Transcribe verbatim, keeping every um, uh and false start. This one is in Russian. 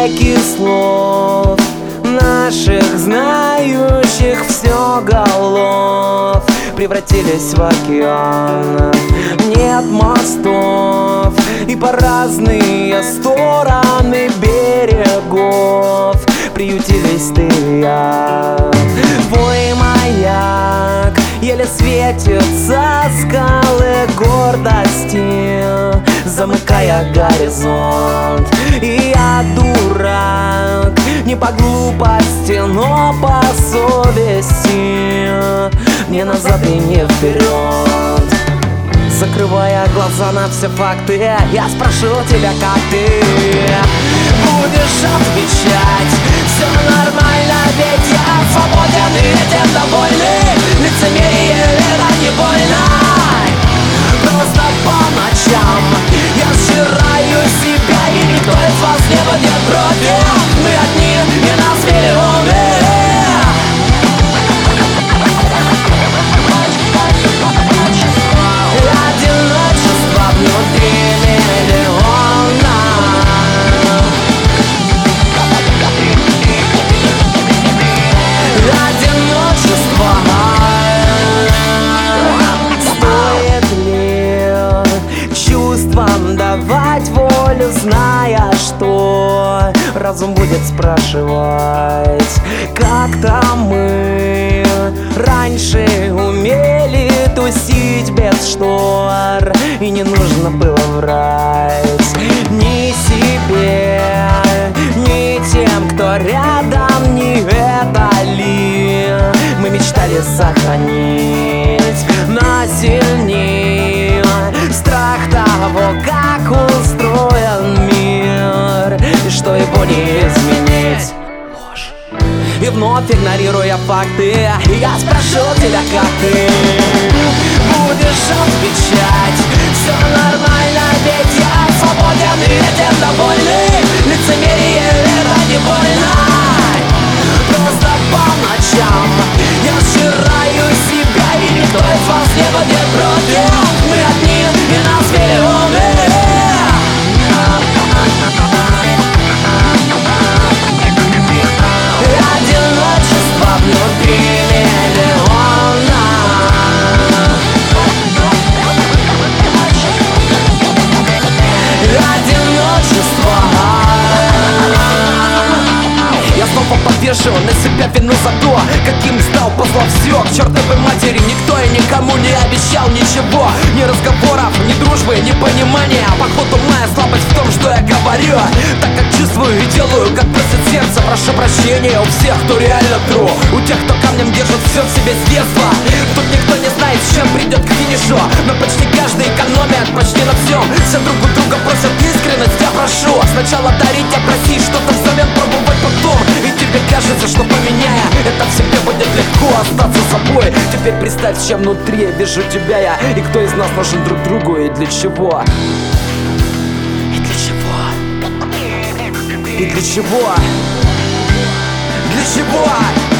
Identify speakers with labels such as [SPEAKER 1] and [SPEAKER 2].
[SPEAKER 1] потоки слов наших знающих все голов превратились в океан. Нет мостов, и по разные стороны берегов приютились ты и я. Твой маяк еле светится скалы гордости, замыкая горизонт. И я дурак, не по глупости, но по совести, не назад и не вперед. Закрывая глаза на все факты, я спрошу тебя, как ты будешь отвечать. Все нормально, ведь я свободен и этим довольный. Лицемерие — это не больно. Просто по ночам я сжираю себя, и никто из вас не будет против. Мы одни, и нас миллионы. Одиночество внутри миллиона. Одиночество. Стоит ли чувствам давать волю, зная, что разум будет спрашивать? Как-то мы раньше умели тусить без штор, и не нужно было врать ни себе, ни тем, кто рядом, ни это ли мы мечтали сохранить. Но сильнее страх того, как устроен мир, и что его не изменить. И вновь игнорируя факты, я спрошу тебя, как ты будешь отвечать. Все нормально, ведь я свободен и этим довольный. Лицемерие — это не больно. Просто по ночам я сжираю себя, и никто из вас не будет против. Мы одни, и нас миллионы. Одиночество внутри миллиона. Одиночество. Я снова повешу на себя вину за то, каким стал, послав все к чертовой матери. Никто и никому не обещал ничего, ни разговоров, ни дружбы, ни понимания. Походу моя слабость в том, что я говорю так, как чувствую, и делаю, как просит сердце. Прошу прощения у всех, кто реально тру, у тех, кто камнем держит все в себе с детства. Тут никто не знает, с чем придет к финишу, но почти каждый экономит почти на всем. Все друг у друга просят искренность, я прошу сначала дарить, а просить что-то взамен, пробовать потом. И тебе кажется, что поменяя это в себе будет легко остаться собой. Теперь представь, чем внутри я вижу тебя я, и кто из нас нужен друг другу, и для чего. И для чего. И для чего. Для чего?